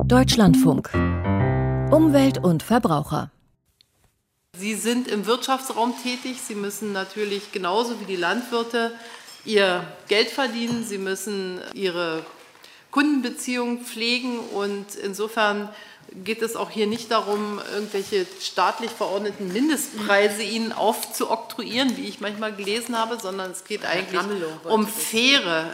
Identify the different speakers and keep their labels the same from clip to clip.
Speaker 1: Deutschlandfunk. Umwelt und Verbraucher.
Speaker 2: Sie sind im Wirtschaftsraum tätig. Sie müssen natürlich genauso wie die Landwirte ihr Geld verdienen. Sie müssen ihre Kundenbeziehungen pflegen. Und insofern geht es auch hier nicht darum, irgendwelche staatlich verordneten Mindestpreise ihnen aufzuoktroyieren, wie ich manchmal gelesen habe, sondern es geht eigentlich um faire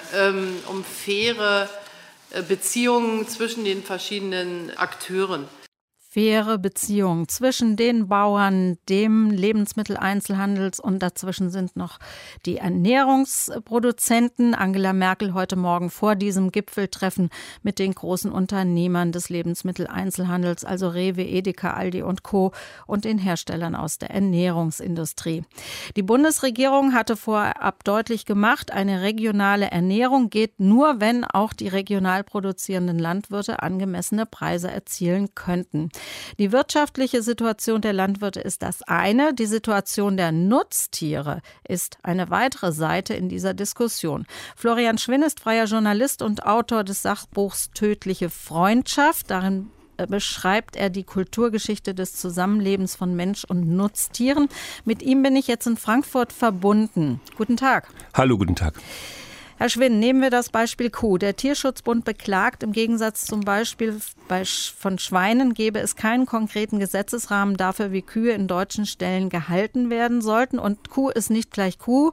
Speaker 2: Beziehungen zwischen den verschiedenen Akteuren.
Speaker 3: Faire Beziehungen zwischen den Bauern, dem Lebensmitteleinzelhandels und dazwischen sind noch die Ernährungsproduzenten. Angela Merkel heute Morgen vor diesem Gipfeltreffen mit den großen Unternehmern des Lebensmitteleinzelhandels, also Rewe, Edeka, Aldi und Co. und den Herstellern aus der Ernährungsindustrie. Die Bundesregierung hatte vorab deutlich gemacht, eine regionale Ernährung geht nur, wenn auch die regional produzierenden Landwirte angemessene Preise erzielen könnten. Die wirtschaftliche Situation der Landwirte ist das eine. Die Situation der Nutztiere ist eine weitere Seite in dieser Diskussion. Florian Schwinn ist freier Journalist und Autor des Sachbuchs Tödliche Freundschaft. Darin beschreibt er die Kulturgeschichte des Zusammenlebens von Mensch und Nutztieren. Mit ihm bin ich jetzt in Frankfurt verbunden. Guten Tag.
Speaker 4: Hallo, guten Tag.
Speaker 3: Herr Schwinn, nehmen wir das Beispiel Kuh. Der Tierschutzbund beklagt, im Gegensatz zum Beispiel von Schweinen gäbe es keinen konkreten Gesetzesrahmen dafür, wie Kühe in deutschen Ställen gehalten werden sollten. Und Kuh ist nicht gleich Kuh.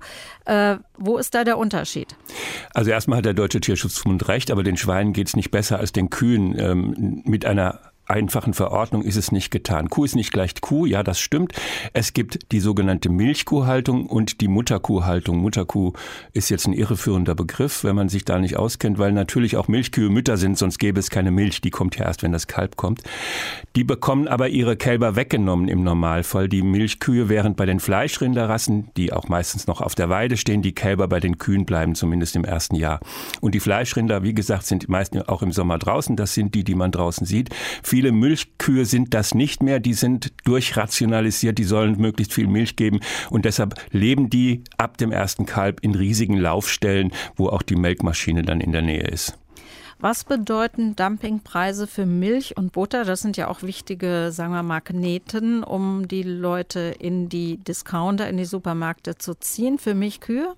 Speaker 3: Wo ist da der Unterschied?
Speaker 4: Also erstmal hat der Deutsche Tierschutzbund recht, aber den Schweinen geht es nicht besser als den Kühen. Mit einer einfachen Verordnung ist es nicht getan. Kuh ist nicht gleich Kuh, ja, das stimmt. Es gibt die sogenannte Milchkuhhaltung und die Mutterkuhhaltung. Mutterkuh ist jetzt ein irreführender Begriff, wenn man sich da nicht auskennt, weil natürlich auch Milchkühe Mütter sind, sonst gäbe es keine Milch. Die kommt ja erst, wenn das Kalb kommt. Die bekommen aber ihre Kälber weggenommen im Normalfall. Die Milchkühe, während bei den Fleischrinderrassen, die auch meistens noch auf der Weide stehen, die Kälber bei den Kühen bleiben, zumindest im ersten Jahr. Und die Fleischrinder, wie gesagt, sind meistens auch im Sommer draußen. Das sind die man draußen sieht. Viele Milchkühe sind das nicht mehr, die sind durchrationalisiert, die sollen möglichst viel Milch geben und deshalb leben die ab dem ersten Kalb in riesigen Laufstellen, wo auch die Melkmaschine dann in der Nähe ist.
Speaker 3: Was bedeuten Dumpingpreise für Milch und Butter? Das sind ja auch wichtige, sagen wir, Magneten, um die Leute in die Discounter, in die Supermärkte zu ziehen. Für Milchkühe?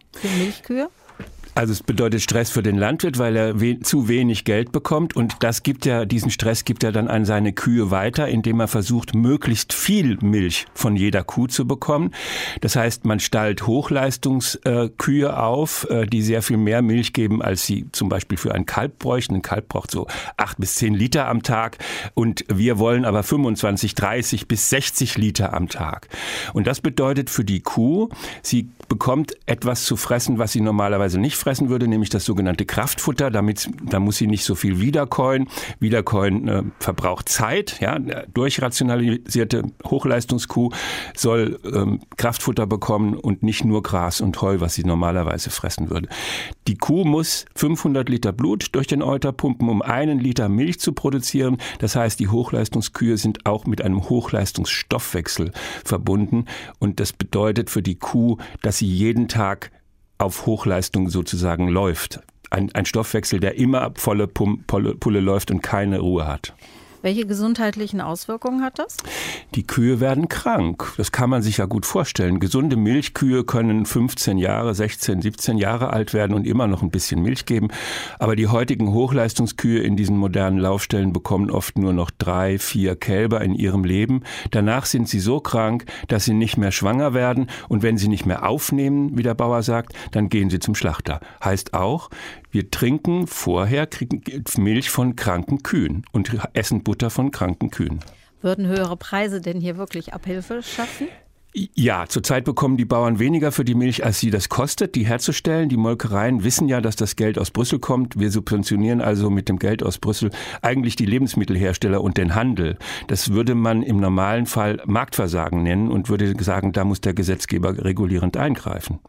Speaker 4: Also es bedeutet Stress für den Landwirt, weil er zu wenig Geld bekommt und diesen Stress gibt er dann an seine Kühe weiter, indem er versucht, möglichst viel Milch von jeder Kuh zu bekommen. Das heißt, man stallt Hochleistungskühe auf, die sehr viel mehr Milch geben, als sie zum Beispiel für ein Kalb bräuchten. Ein Kalb braucht so 8 bis 10 Liter am Tag und wir wollen aber 25, 30 bis 60 Liter am Tag. Und das bedeutet für die Kuh, sie bekommt etwas zu fressen, was sie normalerweise nicht fressen würde, nämlich das sogenannte Kraftfutter. Da muss sie nicht so viel wiederkäuen. Wiederkäuen verbraucht Zeit. Ja, durchrationalisierte Hochleistungskuh soll Kraftfutter bekommen und nicht nur Gras und Heu, was sie normalerweise fressen würde. Die Kuh muss 500 Liter Blut durch den Euter pumpen, um 1 Liter Milch zu produzieren. Das heißt, die Hochleistungskühe sind auch mit einem Hochleistungsstoffwechsel verbunden. Und das bedeutet für die Kuh, dass sie jeden Tag auf Hochleistung sozusagen läuft. Ein Stoffwechsel, der immer volle Pulle läuft und keine Ruhe hat.
Speaker 3: Welche gesundheitlichen Auswirkungen hat das?
Speaker 4: Die Kühe werden krank. Das kann man sich ja gut vorstellen. Gesunde Milchkühe können 15 Jahre, 16, 17 Jahre alt werden und immer noch ein bisschen Milch geben. Aber die heutigen Hochleistungskühe in diesen modernen Laufstellen bekommen oft nur noch 3, 4 Kälber in ihrem Leben. Danach sind sie so krank, dass sie nicht mehr schwanger werden. Und wenn sie nicht mehr aufnehmen, wie der Bauer sagt, dann gehen sie zum Schlachter. Heißt auch, wir trinken vorher Milch von kranken Kühen und essen Butter von kranken Kühen.
Speaker 3: Würden höhere Preise denn hier wirklich Abhilfe schaffen?
Speaker 4: Ja, zurzeit bekommen die Bauern weniger für die Milch, als sie das kostet, die herzustellen. Die Molkereien wissen ja, dass das Geld aus Brüssel kommt. Wir subventionieren also mit dem Geld aus Brüssel eigentlich die Lebensmittelhersteller und den Handel. Das würde man im normalen Fall Marktversagen nennen und würde sagen, da muss der Gesetzgeber regulierend eingreifen.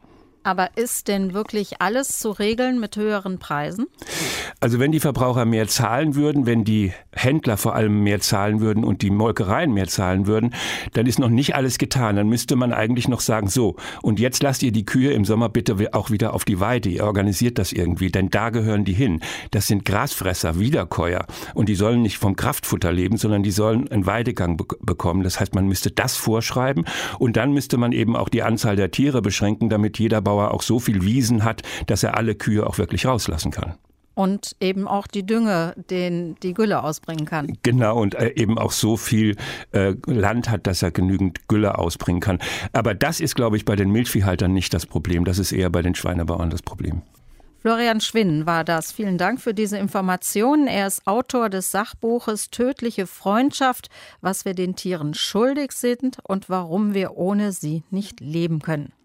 Speaker 3: Aber ist denn wirklich alles zu regeln mit höheren Preisen?
Speaker 4: Also wenn die Verbraucher mehr zahlen würden, wenn die Händler vor allem mehr zahlen würden und die Molkereien mehr zahlen würden, dann ist noch nicht alles getan. Dann müsste man eigentlich noch sagen, so, und jetzt lasst ihr die Kühe im Sommer bitte auch wieder auf die Weide. Ihr organisiert das irgendwie, denn da gehören die hin. Das sind Grasfresser, Wiederkäuer. Und die sollen nicht vom Kraftfutter leben, sondern die sollen einen Weidegang bekommen. Das heißt, man müsste das vorschreiben und dann müsste man eben auch die Anzahl der Tiere beschränken, damit jeder Bauer auch so viel Wiesen hat, dass er alle Kühe auch wirklich rauslassen kann.
Speaker 3: Und eben auch die Dünge, den die Gülle ausbringen kann.
Speaker 4: Genau, und eben auch so viel Land hat, dass er genügend Gülle ausbringen kann. Aber das ist, glaube ich, bei den Milchviehhaltern nicht das Problem. Das ist eher bei den Schweinebauern das Problem.
Speaker 3: Florian Schwinn war das. Vielen Dank für diese Informationen. Er ist Autor des Sachbuches Tödliche Freundschaft, was wir den Tieren schuldig sind und warum wir ohne sie nicht leben können.